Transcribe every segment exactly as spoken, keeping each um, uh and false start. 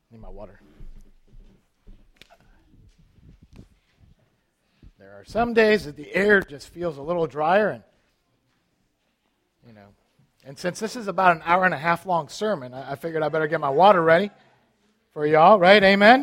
Need my water. There are some days that the air just feels a little drier, and you know, and since this is about an hour and a half long sermon, I, I figured I better get my water ready for y'all, right? Amen?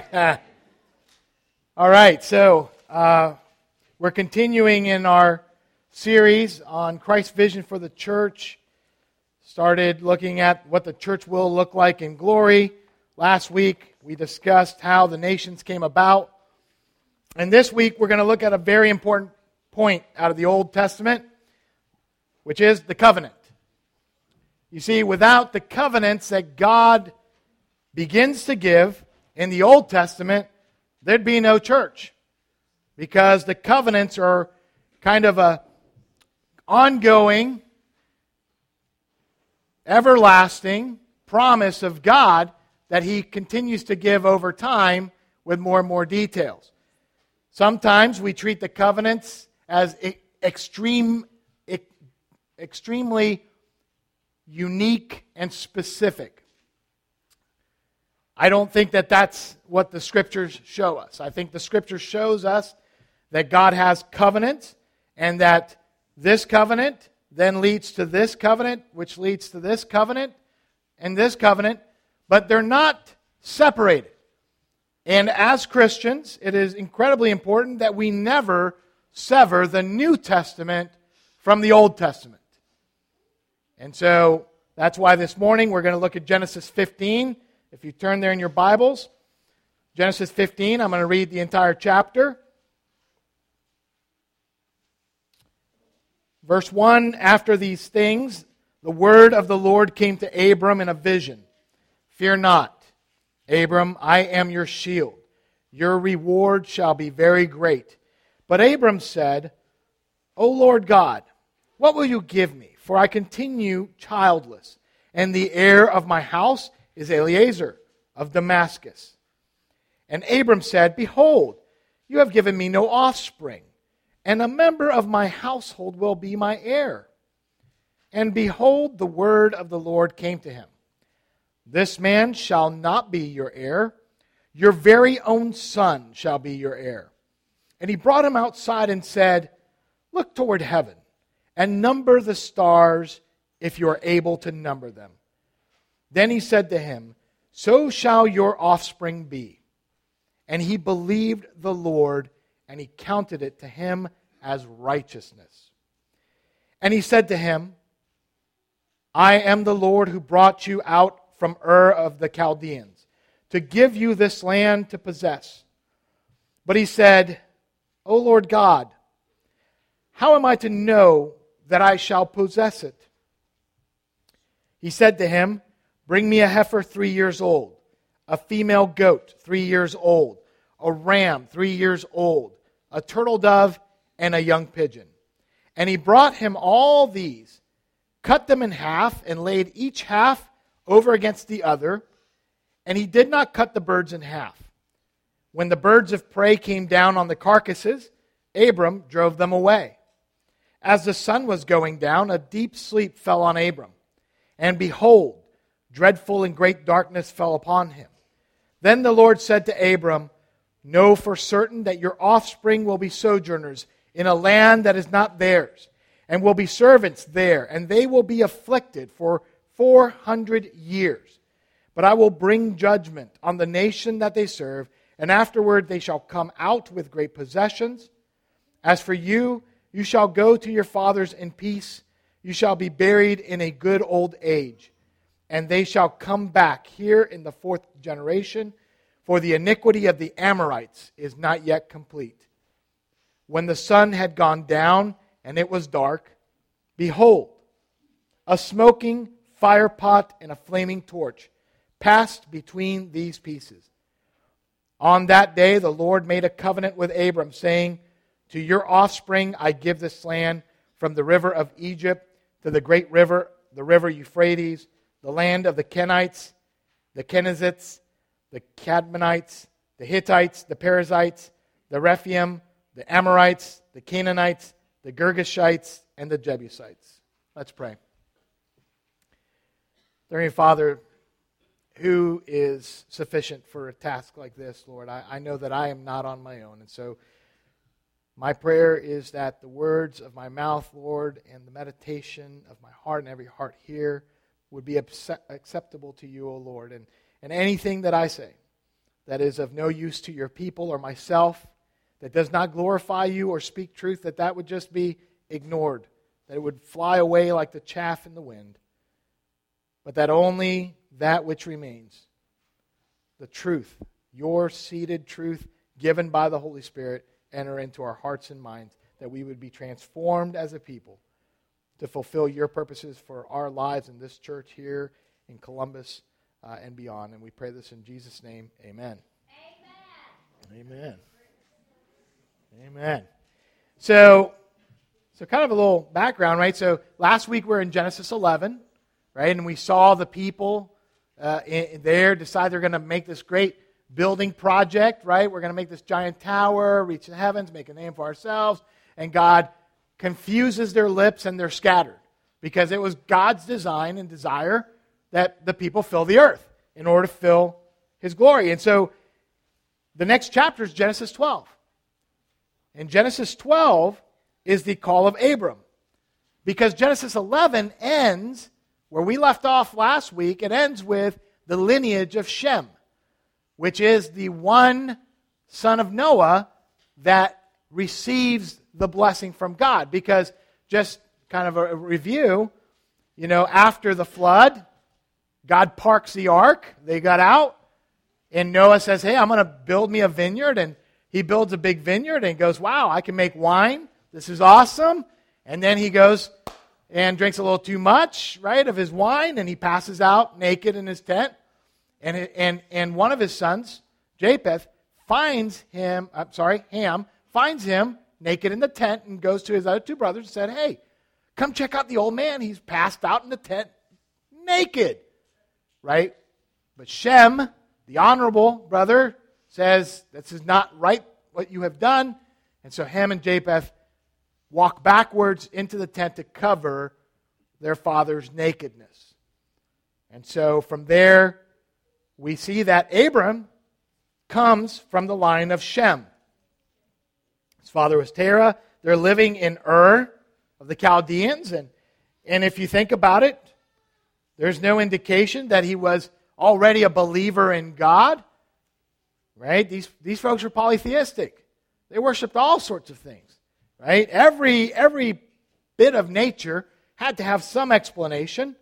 All right, so uh, we're continuing in our series on Christ's vision for the church. Started looking at what the church will look like in glory. Last week, we discussed how the nations came about. And this week, we're going to look at a very important point out of the Old Testament, which is the covenant. You see, without the covenants that God begins to give in the Old Testament, there'd be no church. Because the covenants are kind of a ongoing, everlasting promise of God that He continues to give over time with more and more details. Sometimes we treat the covenants as extreme, extremely unique and specific. I don't think that that's what the Scriptures show us. I think the Scripture shows us that God has covenants, and that this covenant then leads to this covenant, which leads to this covenant, and this covenant, but they're not separated. And as Christians, it is incredibly important that we never sever the New Testament from the Old Testament. And so that's why this morning we're going to look at Genesis fifteen. If you turn there in your Bibles, Genesis fifteen, I'm going to read the entire chapter. Verse one, after these things, the word of the Lord came to Abram in a vision. Fear not, Abram, I am your shield. Your reward shall be very great. But Abram said, O Lord God, what will you give me? For I continue childless, and the heir of my house is Eliezer of Damascus. And Abram said, Behold, you have given me no offspring, and a member of my household will be my heir. And behold, the word of the Lord came to him. This man shall not be your heir. Your very own son shall be your heir. And he brought him outside and said, Look toward heaven, and number the stars, if you are able to number them. Then he said to him, So shall your offspring be. And he believed the Lord, and he counted it to him as righteousness. And he said to him, I am the Lord who brought you out from Ur of the Chaldeans, to give you this land to possess. But he said, O Lord God, how am I to know that I shall possess it? He said to him, Bring me a heifer three years old, a female goat three years old, a ram three years old, a turtle dove, and a young pigeon. And he brought him all these, cut them in half, and laid each half over against the other, and he did not cut the birds in half. When the birds of prey came down on the carcasses, Abram drove them away. As the sun was going down, a deep sleep fell on Abram, and behold, dreadful and great darkness fell upon him. Then the Lord said to Abram, Know for certain that your offspring will be sojourners in a land that is not theirs, and will be servants there, and they will be afflicted for four hundred years. But I will bring judgment on the nation that they serve, and afterward they shall come out with great possessions. As for you, you shall go to your fathers in peace. You shall be buried in a good old age. And they shall come back here in the fourth generation, for the iniquity of the Amorites is not yet complete. When the sun had gone down and it was dark, behold, a smoking fire pot and a flaming torch passed between these pieces. On that day the Lord made a covenant with Abram, saying, To your offspring I give this land, from the river of Egypt to the great river, the river Euphrates, the land of the Kenites, the Kenizzites, the Cadmonites, the Hittites, the Perizzites, the Rephaim, the Amorites, the Canaanites, the Girgashites, and the Jebusites. Let's pray. Dear Father, who is sufficient for a task like this, Lord. I, I know that I am not on my own. And so my prayer is that the words of my mouth, Lord, and the meditation of my heart and every heart here would be acceptable to you, O Lord. And, and anything that I say that is of no use to your people or myself, that does not glorify you or speak truth, that that would just be ignored, that it would fly away like the chaff in the wind, but that only that which remains, the truth, your seated truth given by the Holy Spirit, enter into our hearts and minds, that we would be transformed as a people to fulfill your purposes for our lives in this church here in Columbus uh, and beyond. And we pray this in Jesus' name. Amen. Amen. Amen. Amen. So, so kind of a little background, right? So last week we were in Genesis eleven, right? And we saw the people uh, in, there decide they're going to make this great building project, right? We're going to make this giant tower, reach the heavens, make a name for ourselves. And God confuses their lips and they're scattered because it was God's design and desire that the people fill the earth in order to fill His glory. And so the next chapter is Genesis twelve. And Genesis twelve is the call of Abram. Because Genesis eleven ends where we left off last week. It ends with the lineage of Shem, which is the one son of Noah that receives the blessing from God. Because just kind of a review, you know, after the flood, God parks the ark. They got out. And Noah says, hey, I'm going to build me a vineyard. And he builds a big vineyard and goes, wow, I can make wine. This is awesome. And then he goes and drinks a little too much, right, of his wine. And he passes out naked in his tent. And, and, and one of his sons, Japheth, finds him, I'm sorry, Ham, finds him naked in the tent and goes to his other two brothers and said, hey, come check out the old man. He's passed out in the tent naked, right? But Shem, the honorable brother, says, this is not right what you have done. And so Ham and Japheth walk backwards into the tent to cover their father's nakedness. And so from there, we see that Abram comes from the line of Shem. His father was Terah. They're living in Ur of the Chaldeans. And, and if you think about it, there's no indication that he was already a believer in God. Right? These, these folks were polytheistic. They worshipped all sorts of things. Right? Every, every bit of nature had to have some explanation.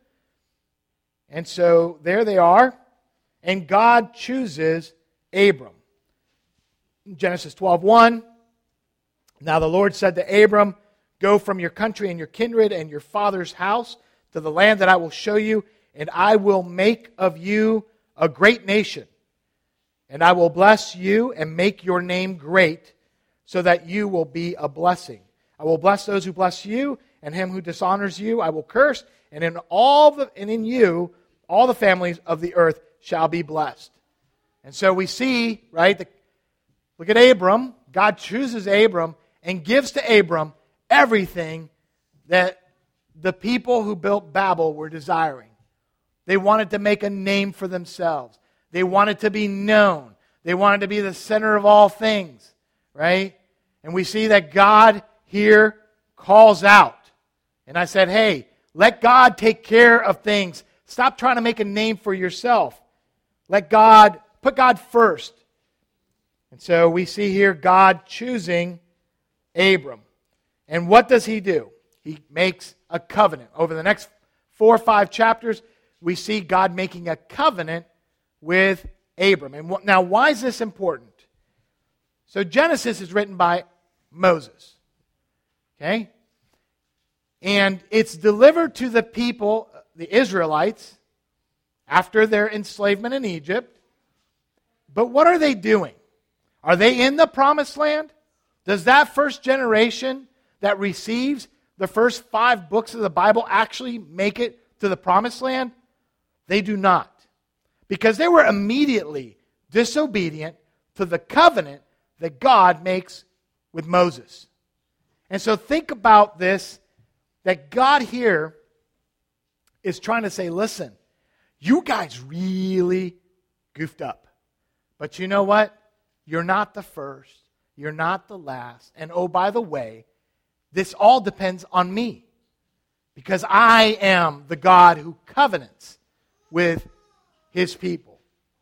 And so there they are. And God chooses Abram. Genesis twelve one. Now the Lord said to Abram, go from your country and your kindred and your father's house to the land that I will show you, and I will make of you a great nation. And I will bless you and make your name great, so that you will be a blessing. I will bless those who bless you, and him who dishonors you I will curse, and in all the and in you all the families of the earth shall be blessed. And so we see, right, the, look at Abram. God chooses Abram and gives to Abram everything that the people who built Babel were desiring. They wanted to make a name for themselves. They wanted to be known. They wanted to be the center of all things, right? And we see that God here calls out. And I said, hey, let God take care of things. Stop trying to make a name for yourself. Let God, put God first. And so we see here God choosing Abram. And what does he do? He makes a covenant. Over the next four or five chapters, we see God making a covenant with Abram. And wh- now, why is this important? So Genesis is written by Moses. Okay? And it's delivered to the people, the Israelites, after their enslavement in Egypt. But what are they doing? Are they in the promised land? Does that first generation that receives the first five books of the Bible actually make it to the promised land? They do not. Because they were immediately disobedient to the covenant that God makes with Moses. And so think about this, that God here is trying to say, listen, you guys really goofed up. But you know what? You're not the first. You're not the last. And oh, by the way, this all depends on me. Because I am the God who covenants with his people.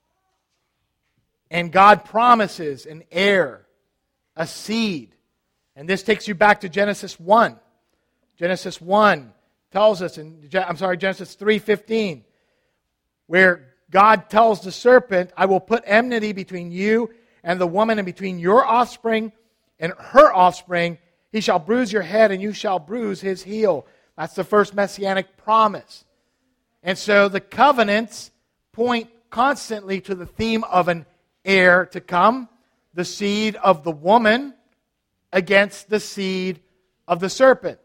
And God promises an heir, a seed. And this takes you back to Genesis one. Genesis one tells us, in, I'm sorry, Genesis three fifteen, where God tells the serpent, I will put enmity between you and the woman, and between your offspring and her offspring. He shall bruise your head, and you shall bruise his heel. That's the first messianic promise. And so the covenants point constantly to the theme of an heir to come, the seed of the woman against the seed of the serpent.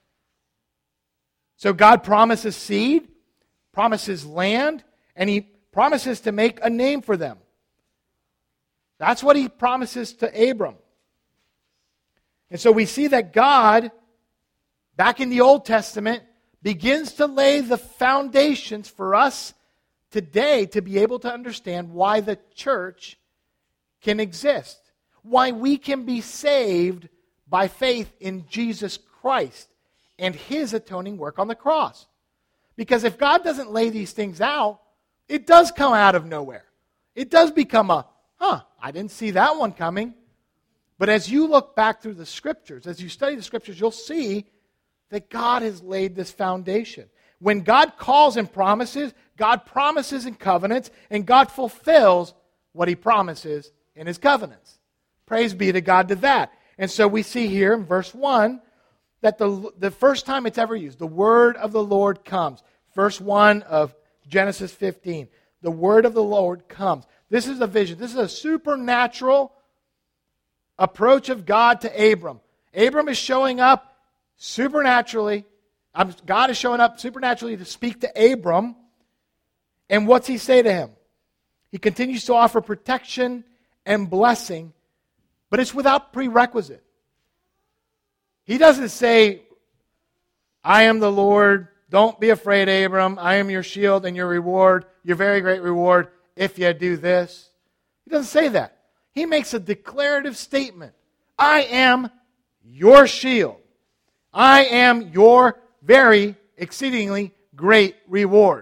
So God promises seed, promises land, and he promises to make a name for them. That's what he promises to Abram. And so we see that God, back in the Old Testament, begins to lay the foundations for us today to be able to understand why the church can exist, why we can be saved by faith in Jesus Christ and his atoning work on the cross. Because if God doesn't lay these things out, it does come out of nowhere. It does become a, huh, I didn't see that one coming. But as you look back through the Scriptures, as you study the Scriptures, you'll see that God has laid this foundation. When God calls and promises, God promises in covenants, and God fulfills what he promises in his covenants. Praise be to God to that. And so we see here in verse one that the, the first time it's ever used, the word of the Lord comes. Verse one of Genesis fifteen. The word of the Lord comes. This is a vision. This is a supernatural approach of God to Abram. Abram is showing up supernaturally. God is showing up supernaturally to speak to Abram. And what's he say to him? He continues to offer protection and blessing, but it's without prerequisite. He doesn't say, I am the Lord, don't be afraid, Abram. I am your shield and your reward, your very great reward, if you do this. He doesn't say that. He makes a declarative statement. I am your shield. I am your very exceedingly great reward.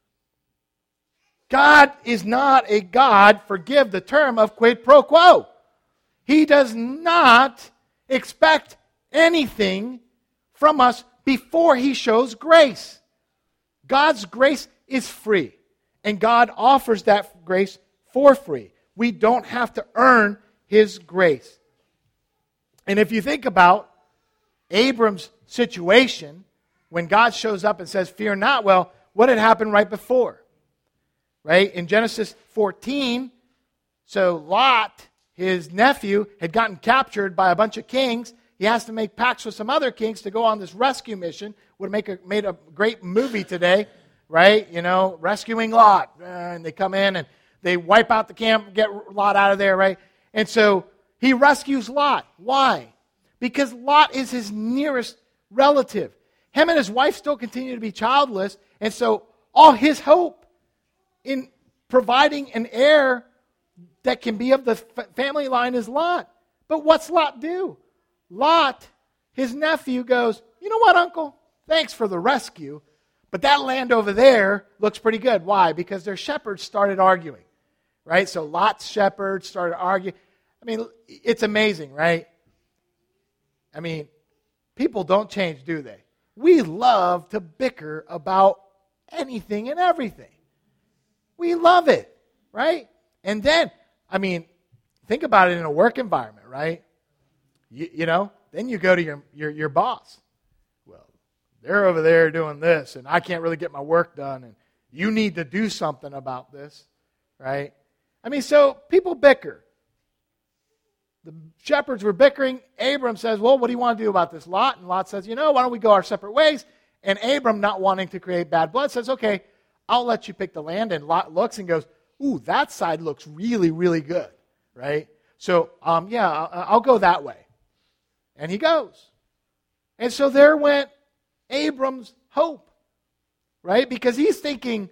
God is not a God, forgive the term, of quid pro quo. He does not expect anything from us before he shows grace. God's grace is free, and God offers that grace for free. We don't have to earn his grace. And if you think about Abram's situation, when God shows up and says, fear not, well, what had happened right before? Right? In Genesis fourteen, so Lot, his nephew, had gotten captured by a bunch of kings. He has to make pacts with some other kings to go on this rescue mission. Would make a, made a great movie today, right? You know, rescuing Lot. Uh, and they come in and they wipe out the camp, get Lot out of there, right? And so he rescues Lot. Why? Because Lot is his nearest relative. Him and his wife still continue to be childless, and so all his hope in providing an heir that can be of the f- family line is Lot. But what's Lot do? Lot, his nephew, goes, you know what, uncle? Thanks for the rescue, but that land over there looks pretty good. Why? Because their shepherds started arguing, right? So Lot's shepherds started arguing. I mean, it's amazing, right? I mean, people don't change, do they? We love to bicker about anything and everything. We love it, right? And then, I mean, think about it in a work environment, right? You, you know, then you go to your, your, your boss. Well, they're over there doing this, and I can't really get my work done, and you need to do something about this, right? I mean, so people bicker. The shepherds were bickering. Abram says, well, what do you want to do about this, Lot? And Lot says, you know, why don't we go our separate ways? And Abram, not wanting to create bad blood, says, okay, I'll let you pick the land. And Lot looks and goes, ooh, that side looks really, really good, right? So, um, yeah, I'll, I'll go that way. And he goes. And so there went Abram's hope, right? Because he's thinking,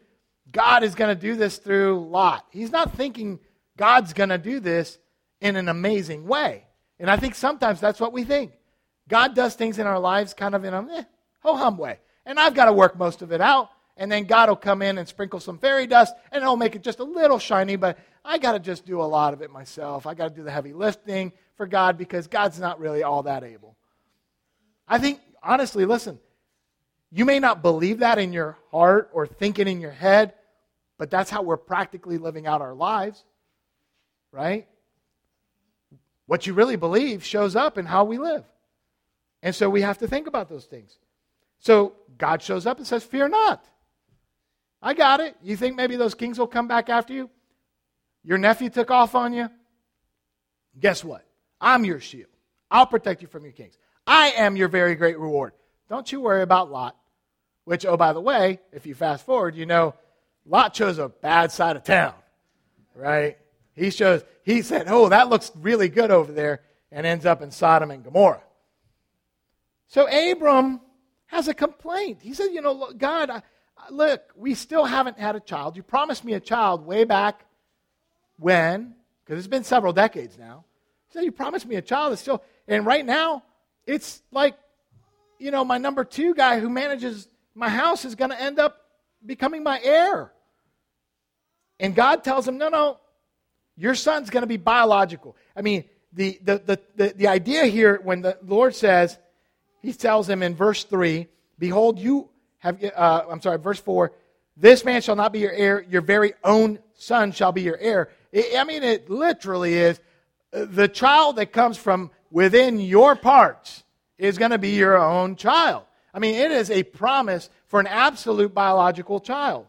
God is going to do this through Lot. He's not thinking God's going to do this in an amazing way. And I think sometimes that's what we think. God does things in our lives kind of in a eh, ho-hum way. And I've got to work most of it out. And then God will come in and sprinkle some fairy dust, and it'll make it just a little shiny, but I got to just do a lot of it myself. I got to do the heavy lifting for God because God's not really all that able. I think, honestly, listen, you may not believe that in your heart or think it in your head, but that's how we're practically living out our lives, right? What you really believe shows up in how we live. And so we have to think about those things. So God shows up and says, fear not. I got it. You think maybe those kings will come back after you? Your nephew took off on you? Guess what? I'm your shield. I'll protect you from your kings. I am your very great reward. Don't you worry about Lot. Which, oh, by the way, if you fast forward, you know, Lot chose a bad side of town, right? He chose, he said, oh, that looks really good over there, and ends up in Sodom and Gomorrah. So Abram has a complaint. He said, you know, look, God, I, look, we still haven't had a child. You promised me a child way back when, because it's been several decades now. He said, you promised me a child. It's still, and right now, it's like, you know, my number two guy who manages my house is going to end up becoming my heir. And God tells him, no, no, your son's going to be biological. I mean, the, the, the, the, the idea here, when the Lord says, he tells him in verse three, behold, you have, uh, I'm sorry, verse four, this man shall not be your heir, your very own son shall be your heir. It, I mean, it literally is, the child that comes from within your parts is going to be your own child. I mean, it is a promise for an absolute biological child.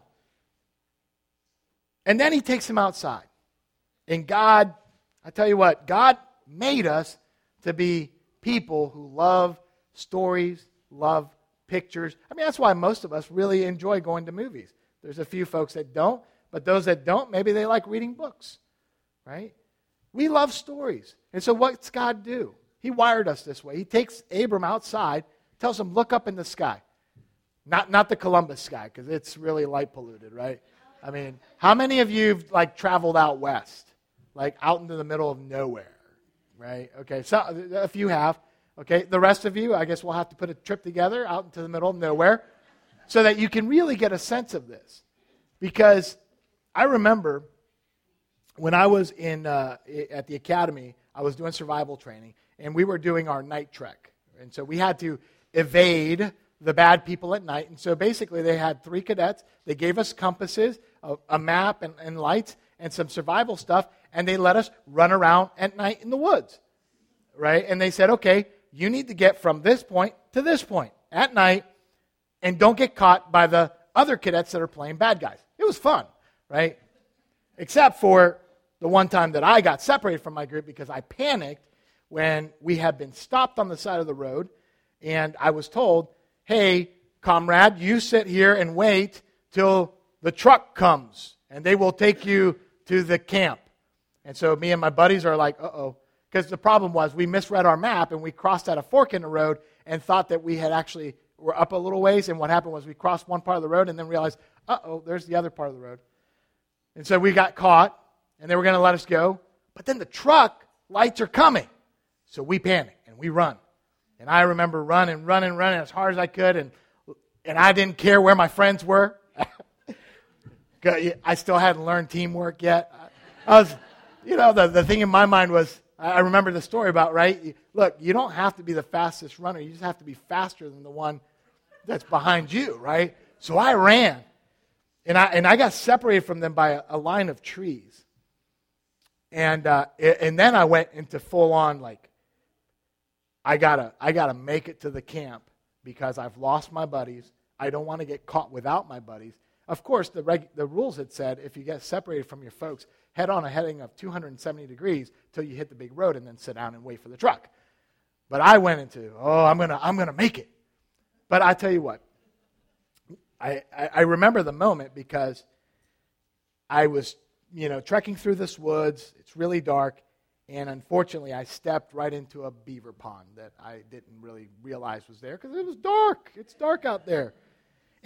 And then he takes him outside. And God, I tell you what, God made us to be people who love stories, love pictures. I mean, that's why most of us really enjoy going to movies. There's a few folks that don't, but those that don't, maybe they like reading books, right? We love stories. And so what's God do? He wired us this way. He takes Abram outside, tells him, look up in the sky. Not not the Columbus sky, because it's really light polluted, right? I mean, how many of you have like traveled out west? Like out into the middle of nowhere, right? Okay, so a few have. Okay, the rest of you, I guess we'll have to put a trip together out into the middle of nowhere so that you can really get a sense of this. Because I remember when I was in uh, at the academy, I was doing survival training, and we were doing our night trek. And so we had to evade the bad people at night. And so basically they had three cadets. They gave us compasses, a, a map and, and lights, and some survival stuff, and they let us run around at night in the woods, right? And they said, okay, you need to get from this point to this point at night, and don't get caught by the other cadets that are playing bad guys. It was fun, right? Except for the one time that I got separated from my group because I panicked when we had been stopped on the side of the road, and I was told, hey, comrade, you sit here and wait till the truck comes, and they will take you to the camp. And so me and my buddies are like, uh-oh. Because the problem was we misread our map, and we crossed at a fork in the road and thought that we had actually were up a little ways, and what happened was we crossed one part of the road and then realized, uh-oh, there's the other part of the road. And so we got caught, and they were going to let us go. But then the truck lights are coming. So we panic, and we run. And I remember running, running, running as hard as I could, and and I didn't care where my friends were. I still hadn't learned teamwork yet. I was, you know, the, the thing in my mind was, I remember the story about, right? Look, you don't have to be the fastest runner. You just have to be faster than the one that's behind you, right? So I ran, and I and I got separated from them by a, a line of trees. And uh, and then I went into full on like, I gotta I gotta make it to the camp because I've lost my buddies. I don't want to get caught without my buddies. Of course, the reg, the rules had said if you get separated from your folks, head on a heading of two hundred seventy degrees till you hit the big road, and then sit down and wait for the truck. But I went into, oh, I'm gonna I'm gonna make it. But I tell you what, I, I, I remember the moment because I was, you know, trekking through this woods. It's really dark, and unfortunately, I stepped right into a beaver pond that I didn't really realize was there because it was dark. It's dark out there.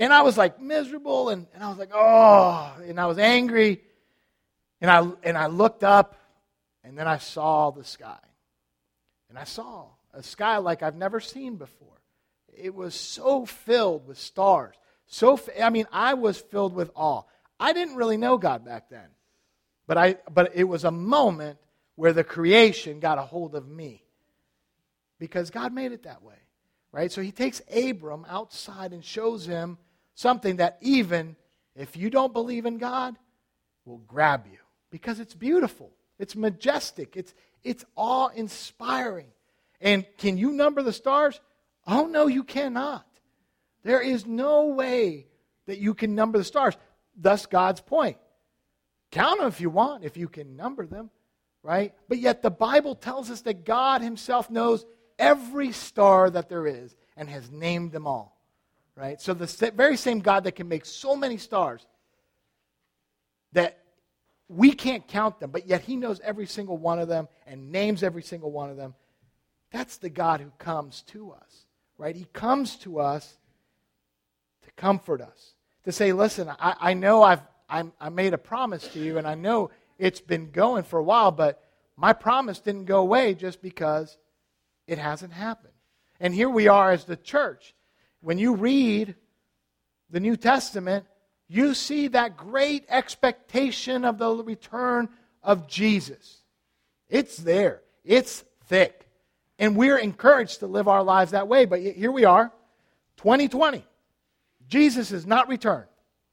And I was like miserable, and, and I was like, oh, and I was angry. And I and I looked up, and then I saw the sky. And I saw a sky like I've never seen before. It was so filled with stars. So I mean, I was filled with awe. I didn't really know God back then. But I but it was a moment where the creation got a hold of me. Because God made it that way. Right? So he takes Abram outside and shows him something that even if you don't believe in God, will grab you. Because it's beautiful. It's majestic. It's, it's awe-inspiring. And can you number the stars? Oh, no, you cannot. There is no way that you can number the stars. Thus, God's point. Count them if you want, if you can number them. Right? But yet the Bible tells us that God himself knows every star that there is and has named them all. Right? So the very same God that can make so many stars that we can't count them, but yet he knows every single one of them and names every single one of them. That's the God who comes to us, right? He comes to us to comfort us, to say, listen, I, I know I've I'm, I made a promise to you, and I know it's been going for a while, but my promise didn't go away just because it hasn't happened. And here we are as the church. When you read the New Testament, you see that great expectation of the return of Jesus. It's there. It's thick. And we're encouraged to live our lives that way. But here we are, twenty twenty. Jesus has not returned.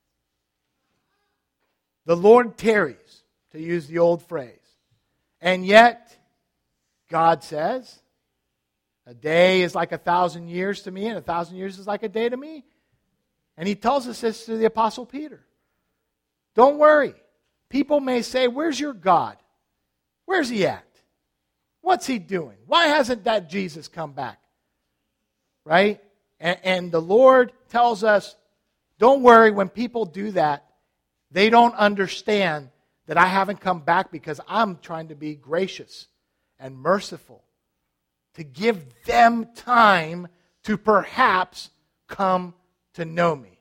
The Lord tarries, to use the old phrase. And yet, God says, a day is like a thousand years to me, and a thousand years is like a day to me. And he tells us this to the Apostle Peter. Don't worry. People may say, where's your God? Where's he at? What's he doing? Why hasn't that Jesus come back? Right? And, and the Lord tells us, don't worry, when people do that, they don't understand that I haven't come back because I'm trying to be gracious and merciful, to give them time to perhaps come to know me.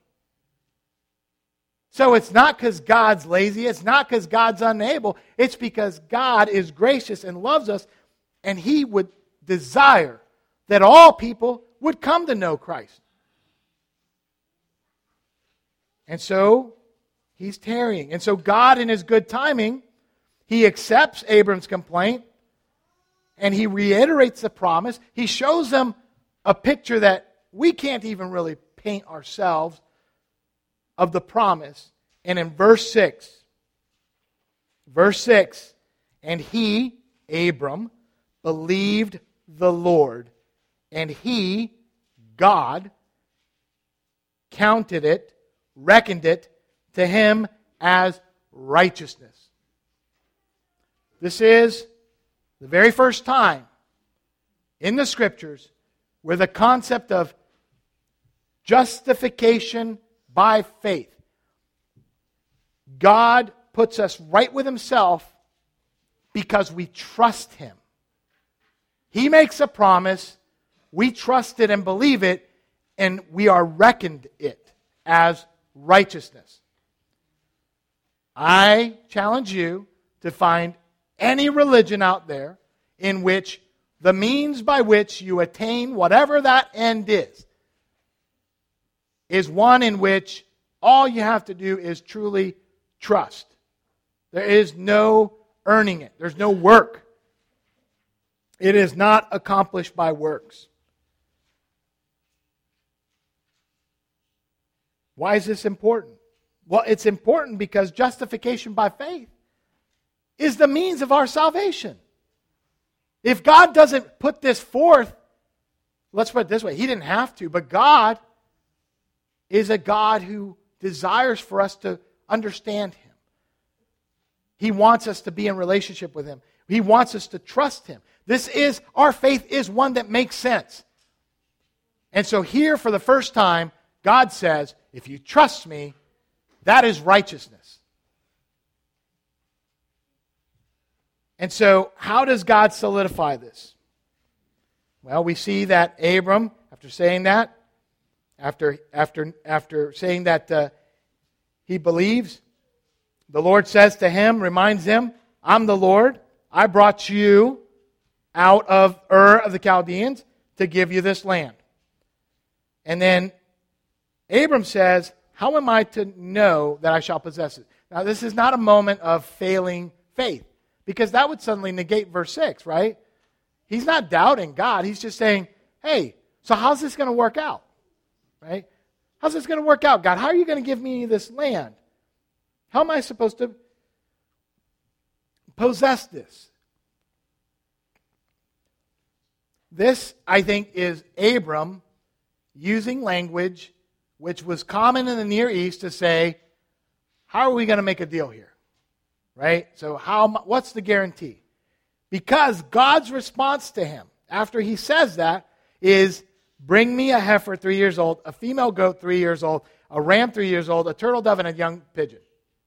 So it's not because God's lazy. It's not because God's unable. It's because God is gracious and loves us, and he would desire that all people would come to know Christ. And so he's tarrying. And so God, in his good timing, he accepts Abram's complaint, and he reiterates the promise. He shows them a picture that we can't even really paint ourselves of the promise. And in verse six, verse six, and he, Abram, believed the Lord, and he, God, counted it, reckoned it to him as righteousness. This is the very first time in the Scriptures where the concept of justification by faith, God puts us right with himself because we trust him. He makes a promise, we trust it and believe it, and we are reckoned it as righteousness. I challenge you to find any religion out there in which the means by which you attain whatever that end is, is one in which all you have to do is truly trust. There is no earning it. There's no work. It is not accomplished by works. Why is this important? Well, it's important because justification by faith is the means of our salvation. If God doesn't put this forth, let's put it this way, he didn't have to, but God is a God who desires for us to understand him. He wants us to be in relationship with him. He wants us to trust him. This is, our faith is one that makes sense. And so here for the first time, God says, if you trust me, that is righteousness. And so, how does God solidify this? Well, we see that Abram, after saying that, after, after, after saying that uh, he believes, the Lord says to him, reminds him, I'm the Lord. I brought you out of Ur of the Chaldeans to give you this land. And then Abram says, how am I to know that I shall possess it? Now, this is not a moment of failing faith, because that would suddenly negate verse six, right? He's not doubting God. He's just saying, hey, so how's this going to work out? Right? How's this going to work out, God? How are you going to give me this land? How am I supposed to possess this? This, I think, is Abram using language which was common in the Near East to say, how are we going to make a deal here? Right? So how? What's the guarantee? Because God's response to him after he says that is, bring me a heifer three years old, a female goat three years old, a ram three years old, a turtle dove, and a young pigeon.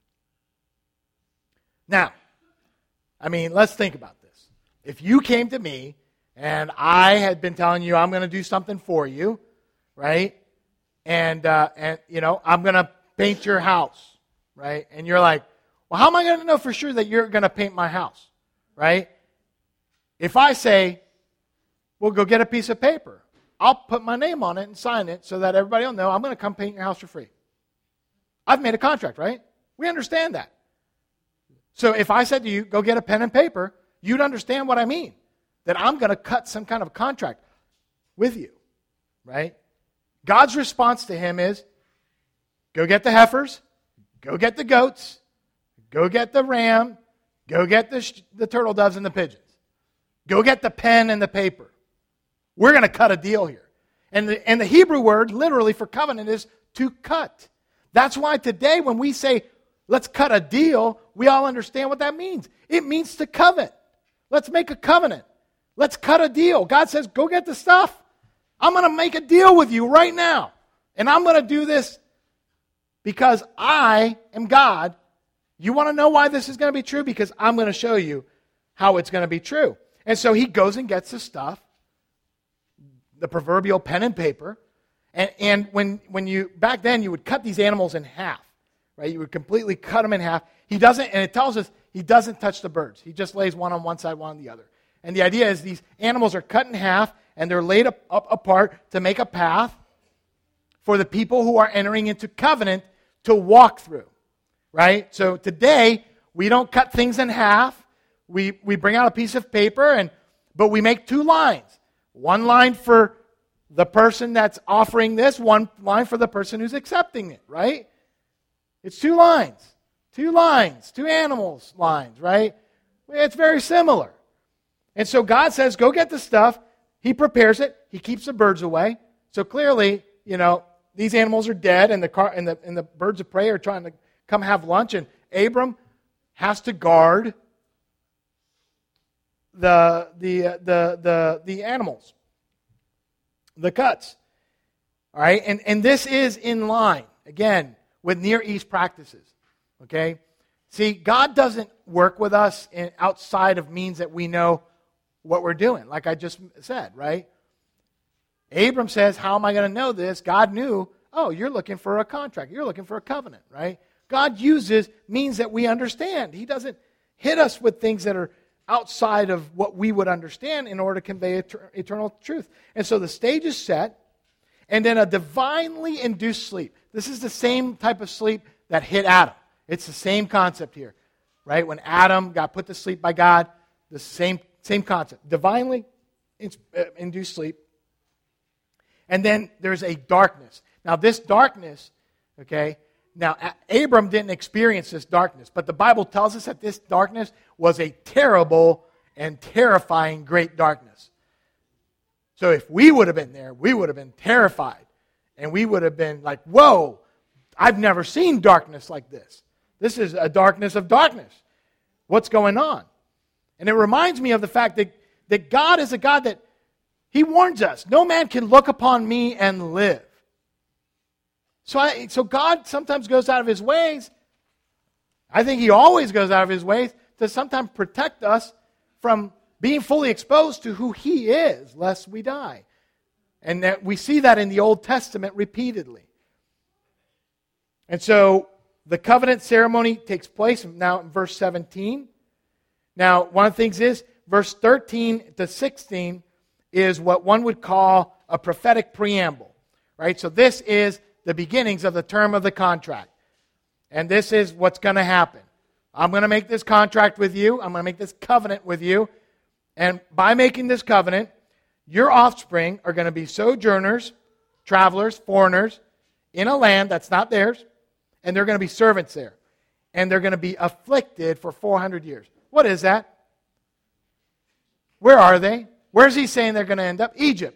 Now, I mean, let's think about this. If you came to me and I had been telling you I'm going to do something for you, right? And, uh, and you know, I'm going to paint your house, right? And you're like, well, how am I going to know for sure that you're going to paint my house, right? If I say, well, go get a piece of paper, I'll put my name on it and sign it so that everybody will know I'm going to come paint your house for free. I've made a contract, right? We understand that. So if I said to you, go get a pen and paper, you'd understand what I mean, that I'm going to cut some kind of contract with you, right? God's response to him is, go get the heifers, go get the goats, go get the ram, go get the, sh- the turtle doves and the pigeons. Go get the pen and the paper. We're going to cut a deal here. And the, and the Hebrew word literally for covenant is to cut. That's why today when we say, let's cut a deal, we all understand what that means. It means to covet. Let's make a covenant. Let's cut a deal. God says, go get the stuff. I'm going to make a deal with you right now. And I'm going to do this because I am God. You want to know why this is going to be true? Because I'm going to show you how it's going to be true. And so he goes and gets the stuff, the proverbial pen and paper. And, and when, when you, back then, you would cut these animals in half, right? You would completely cut them in half. He doesn't, and it tells us he doesn't touch the birds. He just lays one on one side, one on the other. And the idea is these animals are cut in half, and they're laid up, up apart to make a path for the people who are entering into covenant to walk through, right? So today, we don't cut things in half. We we bring out a piece of paper, and but we make two lines. One line for the person that's offering this, one line for the person who's accepting it, right? It's two lines. Two lines, two animals lines, right? It's very similar. And so God says, go get the stuff. He prepares it. He keeps the birds away. So clearly, you know, these animals are dead, and the car and the and the birds of prey are trying to come have lunch, and Abram has to guard the the uh, the the the animals, the cuts. All right, and and this is in line again with Near East practices. Okay, see, God doesn't work with us in, outside of means that we know what we're doing. Like I just said, right? Abram says, "How am I going to know this?" God knew. Oh, you're looking for a contract. You're looking for a covenant, right? God uses means that we understand. He doesn't hit us with things that are outside of what we would understand in order to convey eternal truth. And so the stage is set, and then a divinely induced sleep. This is the same type of sleep that hit Adam. It's the same concept here, right? When Adam got put to sleep by God, the same, same concept. Divinely induced sleep. And then there's a darkness. Now this darkness, okay, now Abram didn't experience this darkness, but the Bible tells us that this darkness was a terrible and terrifying great darkness. So if we would have been there, we would have been terrified. And we would have been like, whoa, I've never seen darkness like this. This is a darkness of darkness. What's going on? And it reminds me of the fact that, that God is a God that He warns us. No man can look upon me and live. So, I, so God sometimes goes out of His ways. I think He always goes out of His ways to sometimes protect us from being fully exposed to who He is, lest we die. And that we see that in the Old Testament repeatedly. And so the covenant ceremony takes place now in verse seventeen. Now, one of the things is, verse thirteen to sixteen is what one would call a prophetic preamble. Right? So this is the beginnings of the term of the contract. And this is what's going to happen. I'm going to make this contract with you. I'm going to make this covenant with you. And by making this covenant, your offspring are going to be sojourners, travelers, foreigners, in a land that's not theirs. And they're going to be servants there. And they're going to be afflicted for four hundred years. What is that? Where are they? Where's he saying they're going to end up? Egypt.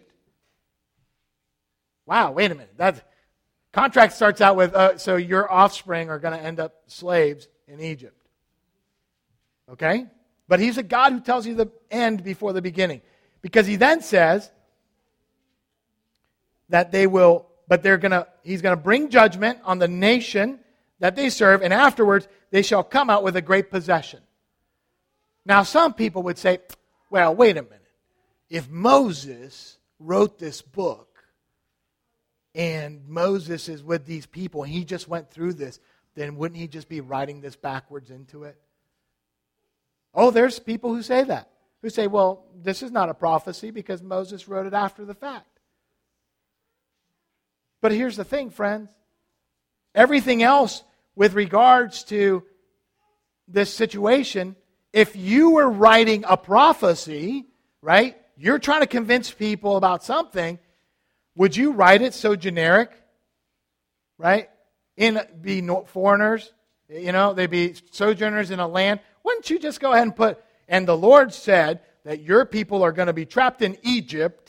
Wow, wait a minute. That contract starts out with, uh, so your offspring are going to end up slaves in Egypt. Okay? But he's a God who tells you the end before the beginning. Because he then says that they will, but they're going to, he's going to bring judgment on the nation that they serve, and afterwards they shall come out with a great possession. Now some people would say, well, wait a minute. If Moses wrote this book, and Moses is with these people, and he just went through this, then wouldn't he just be writing this backwards into it? Oh, there's people who say that. Who say, well, this is not a prophecy because Moses wrote it after the fact. But here's the thing, friends. Everything else with regards to this situation, if you were writing a prophecy, right, you're trying to convince people about something, would you write it so generic? Right? In be no, foreigners, you know, they'd be sojourners in a land. Wouldn't you just go ahead and put, and the Lord said that your people are going to be trapped in Egypt.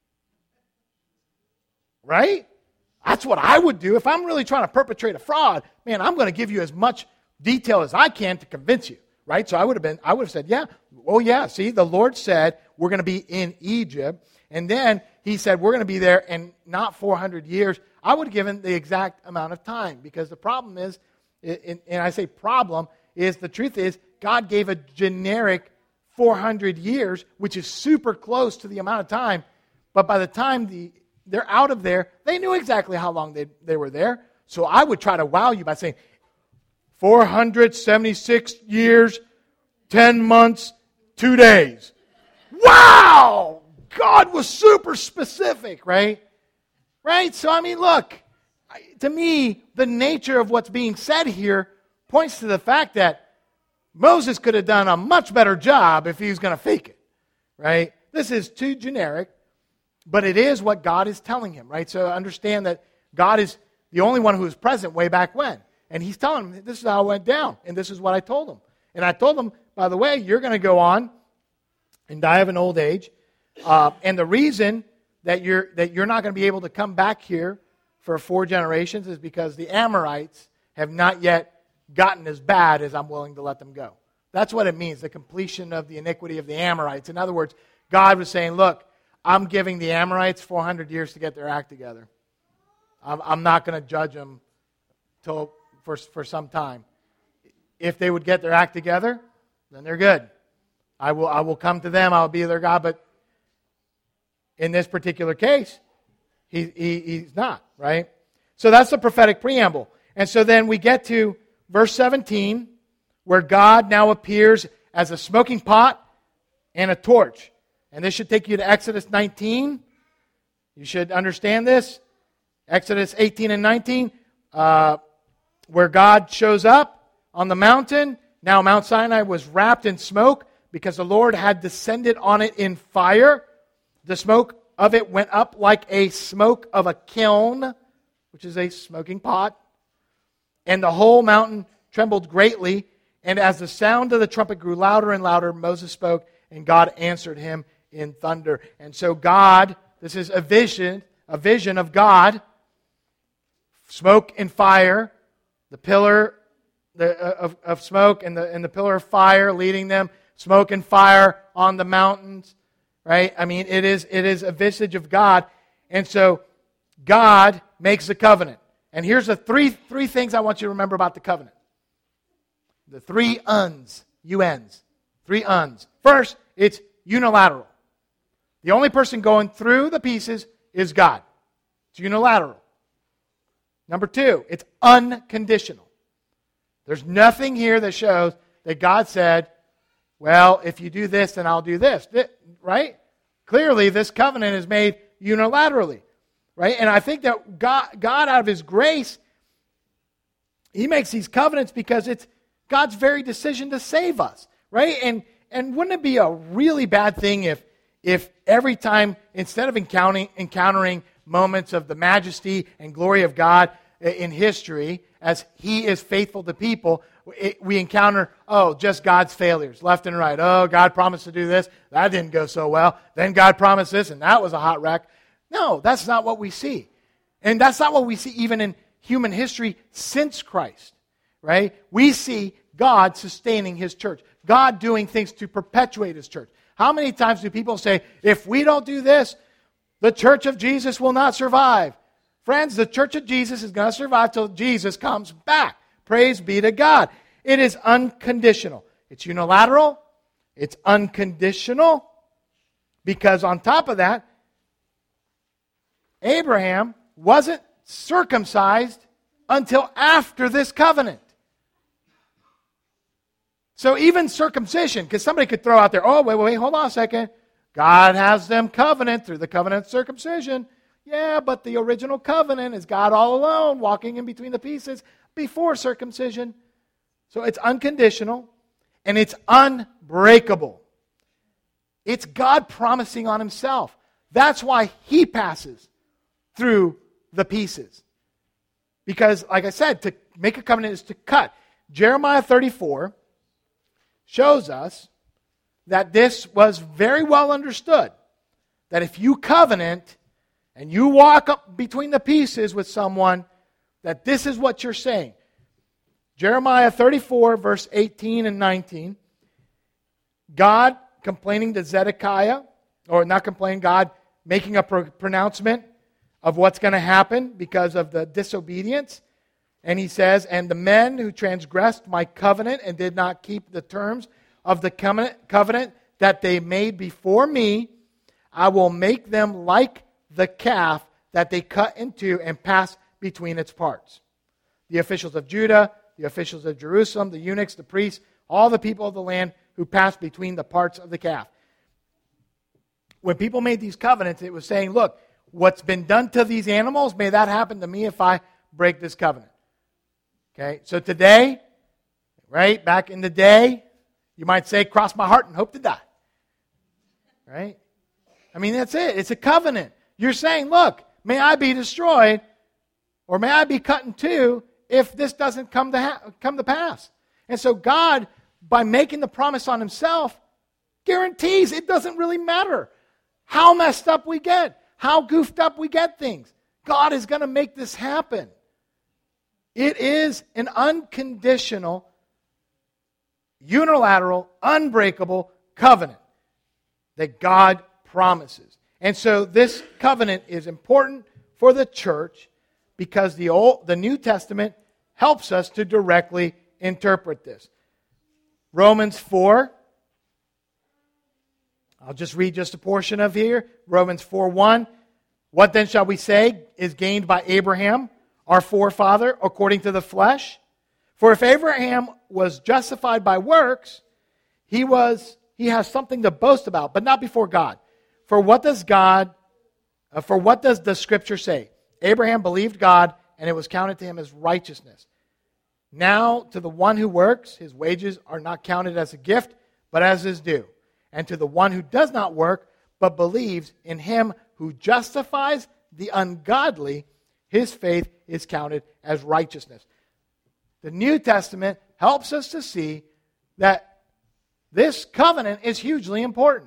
Right? That's what I would do. If I'm really trying to perpetrate a fraud, man, I'm going to give you as much detail as I can to convince you. Right? So I would have been, I would have said, yeah, oh yeah, see, the Lord said we're going to be in Egypt. And then he said, we're going to be there in not four hundred years. I would have given the exact amount of time because the problem is, and I say problem, is the truth is God gave a generic four hundred years, which is super close to the amount of time. But by the time the they're out of there, they knew exactly how long they, they were there. So I would try to wow you by saying, four hundred seventy-six years, ten months, two days. Wow! God was super specific, right? Right? So, I mean, look, to me, the nature of what's being said here points to the fact that Moses could have done a much better job if he was going to fake it, right? This is too generic, but it is what God is telling him, right? So understand that God is the only one who was present way back when. And he's telling him, this is how it went down, and this is what I told him. And I told him, by the way, you're going to go on and die of an old age. Uh, and the reason that you're that you're not going to be able to come back here for four generations is because the Amorites have not yet gotten as bad as I'm willing to let them go. That's what it means, the completion of the iniquity of the Amorites. In other words, God was saying, look, I'm giving the Amorites four hundred years to get their act together. I'm, I'm not going to judge them till for, for some time. If they would get their act together, then they're good. I will I will come to them, I'll be their God, but in this particular case, he, he he's not, right? So that's the prophetic preamble. And so then we get to verse seventeen, where God now appears as a smoking pot and a torch. And this should take you to Exodus nineteen. You should understand this. Exodus eighteen and nineteen, uh, where God shows up on the mountain. Now Mount Sinai was wrapped in smoke because the Lord had descended on it in fire. The smoke of it went up like a smoke of a kiln, which is a smoking pot. And the whole mountain trembled greatly. And as the sound of the trumpet grew louder and louder, Moses spoke, and God answered him in thunder. And so God, this is a vision, a vision of God, smoke and fire, the pillar the, uh, of, of smoke and the, and the pillar of fire leading them, smoke and fire on the mountains. Right? I mean, it is it is a visage of God. And so God makes a covenant. And here's the three three things I want you to remember about the covenant. The three uns, U Ns. Three uns. First, it's unilateral. The only person going through the pieces is God. It's unilateral. Number two, it's unconditional. There's nothing here that shows that God said, well, if you do this, then I'll do this. Right? Clearly, this covenant is made unilaterally. Right? And I think that God, God, out of His grace, He makes these covenants because it's God's very decision to save us. Right? And and wouldn't it be a really bad thing if if every time, instead of encountering, encountering moments of the majesty and glory of God in history, as He is faithful to people, we encounter, oh, just God's failures, left and right. Oh, God promised to do this. That didn't go so well. Then God promised this, and that was a hot wreck. No, that's not what we see. And that's not what we see even in human history since Christ, right? We see God sustaining His church, God doing things to perpetuate His church. How many times do people say, if we don't do this, the church of Jesus will not survive? Friends, the church of Jesus is going to survive till Jesus comes back. Praise be to God. It is unconditional. It's unilateral. It's unconditional. Because on top of that, Abraham wasn't circumcised until after this covenant. So even circumcision, because somebody could throw out there, oh, wait, wait, wait, hold on a second. God has them covenant through the covenant of circumcision. Yeah, but the original covenant is God all alone, walking in between the pieces before circumcision. So it's unconditional, and it's unbreakable. It's God promising on Himself. That's why He passes through the pieces. Because, like I said, to make a covenant is to cut. Jeremiah thirty-four shows us that this was very well understood. That if you covenant and you walk up between the pieces with someone, that this is what you're saying. Jeremiah thirty-four, verse eighteen and nineteen. God complaining to Zedekiah, or not complaining, God making a pro- pronouncement of what's going to happen because of the disobedience. And he says, and the men who transgressed my covenant and did not keep the terms of the covenant, covenant that they made before me, I will make them like the calf that they cut into and pass between its parts. The officials of Judah, the officials of Jerusalem, the eunuchs, the priests, all the people of the land who passed between the parts of the calf. When people made these covenants, it was saying, look, what's been done to these animals, may that happen to me if I break this covenant. Okay, so today, right, back in the day, you might say, cross my heart and hope to die. Right? I mean, that's it. It's a covenant. You're saying, look, may I be destroyed, or may I be cut in two if this doesn't come to ha- come to pass. And so God, by making the promise on Himself, guarantees it doesn't really matter how messed up we get, how goofed up we get things. God is going to make this happen. It is an unconditional, unilateral, unbreakable covenant that God promises. And so this covenant is important for the church because the Old, the New Testament helps us to directly interpret this. Romans four, I'll just read just a portion of here. Romans four one, what then shall we say is gained by Abraham, our forefather, according to the flesh? For if Abraham was justified by works, he was he has something to boast about, but not before God. For what does God, uh, for what does the Scripture say? Abraham believed God, and it was counted to him as righteousness. Now, to the one who works, his wages are not counted as a gift, but as his due. And to the one who does not work, but believes in Him who justifies the ungodly, his faith is counted as righteousness. The New Testament helps us to see that this covenant is hugely important.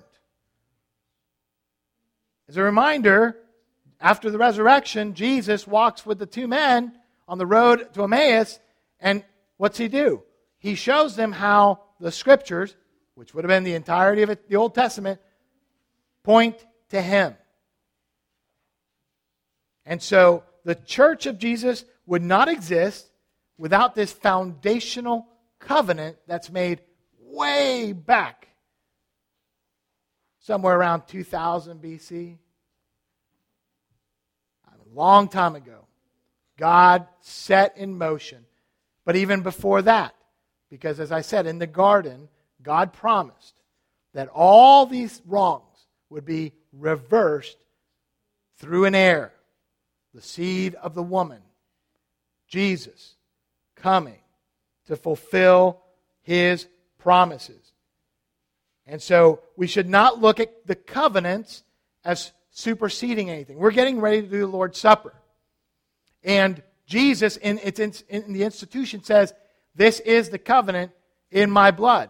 As a reminder, after the resurrection, Jesus walks with the two men on the road to Emmaus, and what's He do? He shows them how the Scriptures, which would have been the entirety of it, the Old Testament, point to Him. And so the church of Jesus would not exist without this foundational covenant that's made way back, somewhere around two thousand B C. long time ago, God set in motion. But even before that, because as I said, in the garden, God promised that all these wrongs would be reversed through an heir, the seed of the woman, Jesus, coming to fulfill his promises. And so we should not look at the covenants as superseding anything. We're getting ready to do the Lord's Supper. And Jesus, in, its, in the institution, says, this is the covenant in my blood.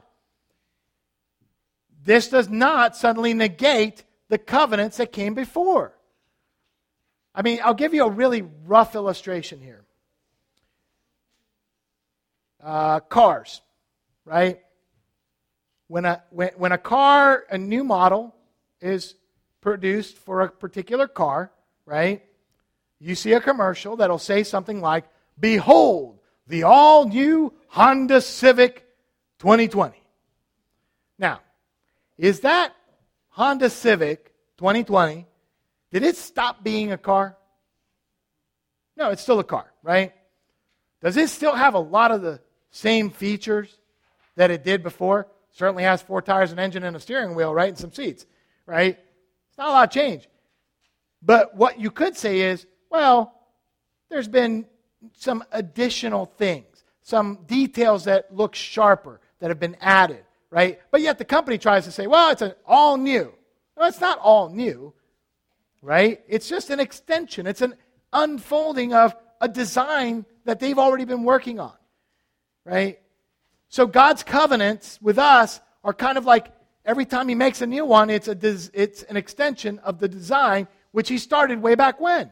This does not suddenly negate the covenants that came before. I mean, I'll give you a really rough illustration here. Uh, cars, right? When a, when, when a car, a new model, is produced for a particular car, right? You see a commercial that'll say something like, behold, the all-new Honda Civic twenty twenty. Now, is that Honda Civic twenty twenty, did it stop being a car? No, it's still a car, right? Does it still have a lot of the same features that it did before? Certainly has four tires, an engine, and a steering wheel, right? And some seats, right? It's not a lot of change. But what you could say is, well, there's been some additional things, some details that look sharper that have been added, right? But yet the company tries to say, well, it's an all new. Well, it's not all new, right? It's just an extension. It's an unfolding of a design that they've already been working on, right? So God's covenants with us are kind of like every time he makes a new one, it's, a des- it's an extension of the design which he started way back when.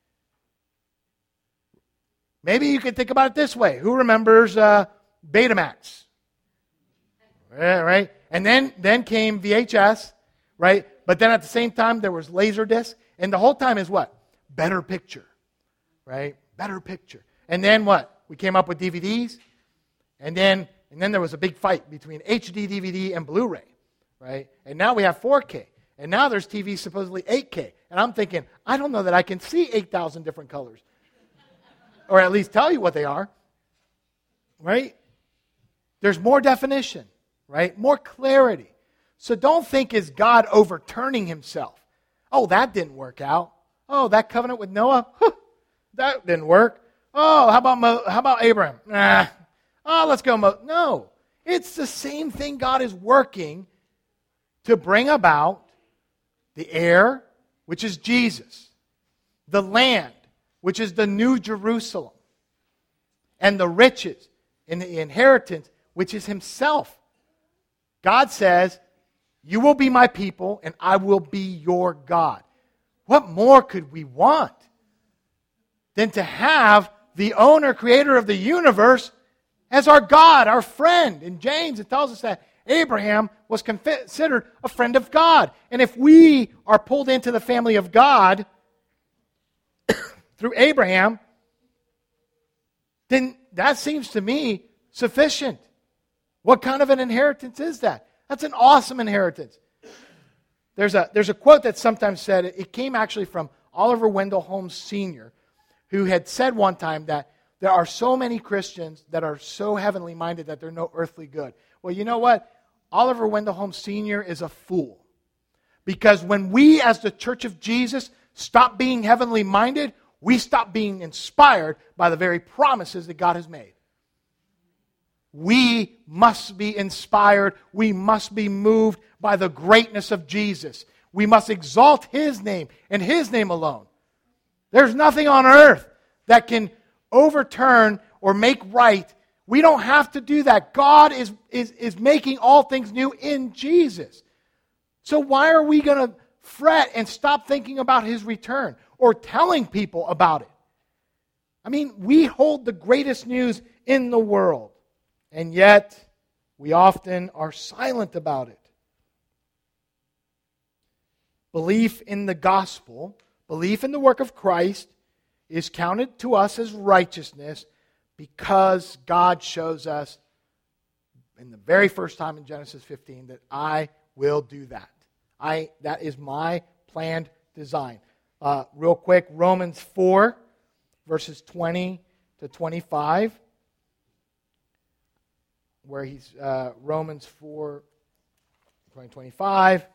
Maybe you could think about it this way. Who remembers uh, Betamax? Yeah, right? And then, then came V H S, right? But then at the same time, there was Laserdisc. And the whole time is what? Better picture, right? Better picture. And then what? We came up with D V Ds. And then, and then there was a big fight between H D D V D and Blu-ray, right? And now we have four K. And now there's T Vs supposedly eight K. And I'm thinking, I don't know that I can see eight thousand different colors. Or at least tell you what they are, right? There's more definition, right? More clarity. So don't think is God overturning himself. Oh, that didn't work out. Oh, that covenant with Noah, huh, that didn't work. Oh, how about Mo, how about Abraham? Nah. Oh, let's go Mo. No, it's the same thing God is working to bring about the heir, which is Jesus, the land, which is the New Jerusalem, and the riches and the inheritance, which is himself. God says, you will be my people, and I will be your God. What more could we want than to have the owner, creator of the universe, as our God, our friend? In James, it tells us that Abraham was considered a friend of God. And if we are pulled into the family of God through Abraham, then that seems to me sufficient. What kind of an inheritance is that? That's an awesome inheritance. There's a, there's a quote that's sometimes said, it came actually from Oliver Wendell Holmes Senior, who had said one time that there are so many Christians that are so heavenly minded that they're no earthly good. Well, you know what? Oliver Wendell Holmes Senior is a fool. Because when we as the Church of Jesus stop being heavenly minded, we stop being inspired by the very promises that God has made. We must be inspired. We must be moved by the greatness of Jesus. We must exalt his name and his name alone. There's nothing on earth that can overturn or make right. We don't have to do that. God is, is, is making all things new in Jesus. So why are we going to fret and stop thinking about his return or telling people about it? I mean, we hold the greatest news in the world, and yet we often are silent about it. Belief in the gospel, belief in the work of Christ, is counted to us as righteousness because God shows us in the very first time in Genesis fifteen that I will do that. I that is my planned design. Uh, real quick, Romans four, verses twenty to twenty-five, where he's, uh, Romans four, twenty, twenty-five.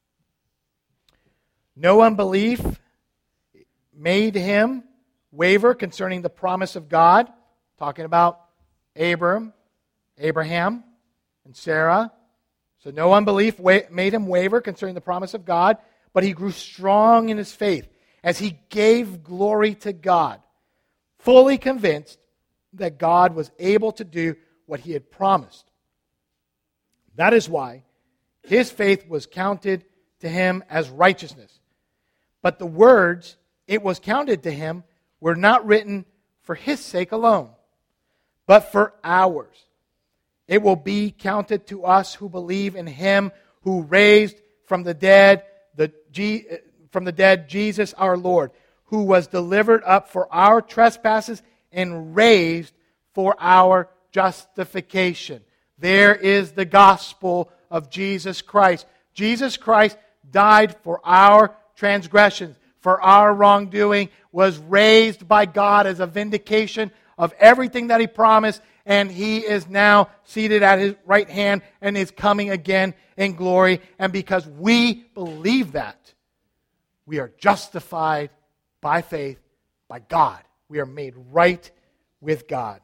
No unbelief made him waver concerning the promise of God, talking about Abram, Abraham, and Sarah. So no unbelief wa- made him waver concerning the promise of God, but he grew strong in his faith as he gave glory to God, fully convinced that God was able to do what he had promised. That is why his faith was counted to him as righteousness. But the words, "it was counted to him," were not written for his sake alone, but for ours. It will be counted to us who believe in him who raised from the dead the G, from the dead Jesus our Lord, who was delivered up for our trespasses and raised for our justification. There is the gospel of Jesus Christ. Jesus Christ died for our transgressions, for our wrongdoing, was raised by God as a vindication of everything that he promised, and he is now seated at his right hand and is coming again in glory. And because we believe that, we are justified by faith by God. We are made right with God.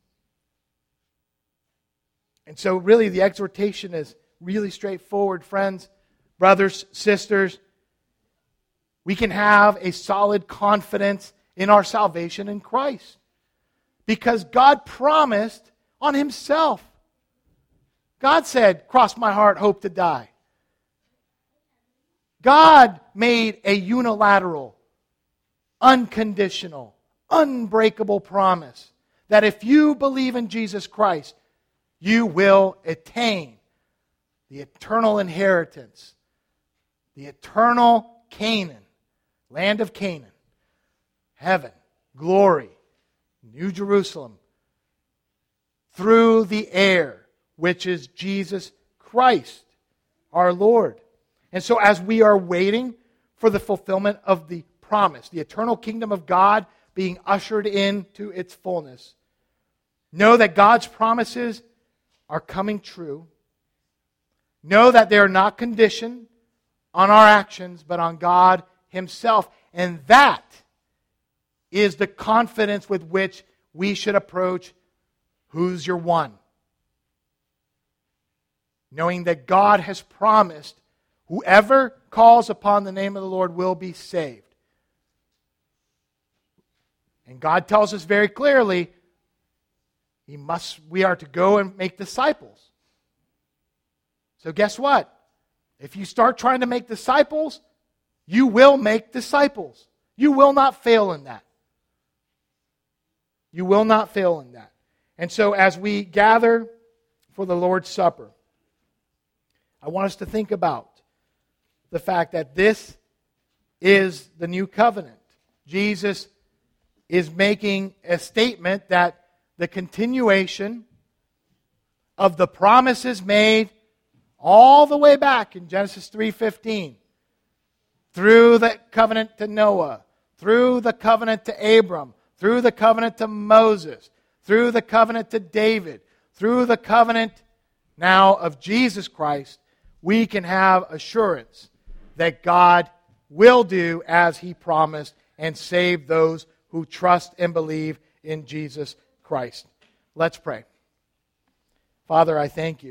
And so really the exhortation is really straightforward, friends, brothers, sisters. We can have a solid confidence in our salvation in Christ, because God promised on himself. God said, "Cross my heart, hope to die." God made a unilateral, unconditional, unbreakable promise that if you believe in Jesus Christ, you will attain the eternal inheritance, the eternal Canaan, land of Canaan, heaven, glory, New Jerusalem, through the heir, which is Jesus Christ, our Lord. And so as we are waiting for the fulfillment of the promise, the eternal kingdom of God being ushered into its fullness, know that God's promises are coming true. Know that they are not conditioned on our actions, but on God himself. And that is the confidence with which we should approach Who's Your One. Knowing that God has promised whoever calls upon the name of the Lord will be saved. And God tells us very clearly, He must, we are to go and make disciples. So guess what? If you start trying to make disciples, you will make disciples. You will not fail in that. You will not fail in that. And so as we gather for the Lord's Supper, I want us to think about the fact that this is the new covenant. Jesus is making a statement that the continuation of the promises made all the way back in Genesis three fifteen, through the covenant to Noah, through the covenant to Abram, through the covenant to Moses, through the covenant to David, through the covenant now of Jesus Christ, we can have assurance that God will do as He promised and save those who trust and believe in Jesus Christ. Let's pray. Father, I thank you.